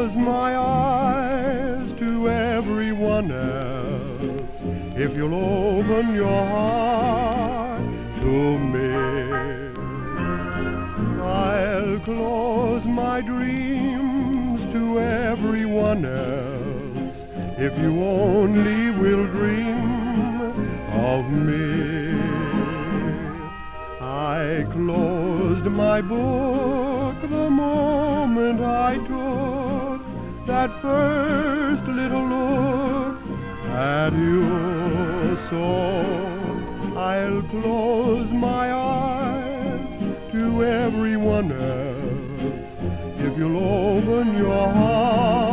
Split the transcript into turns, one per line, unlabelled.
close my eyes to everyone else, if you'll open your heart to me, I'll close my dreams to everyone else, if you only will dream of me. I closed my book the moment I took that first little look at you. So I'll close my eyes to everyone else, if you'll open your heart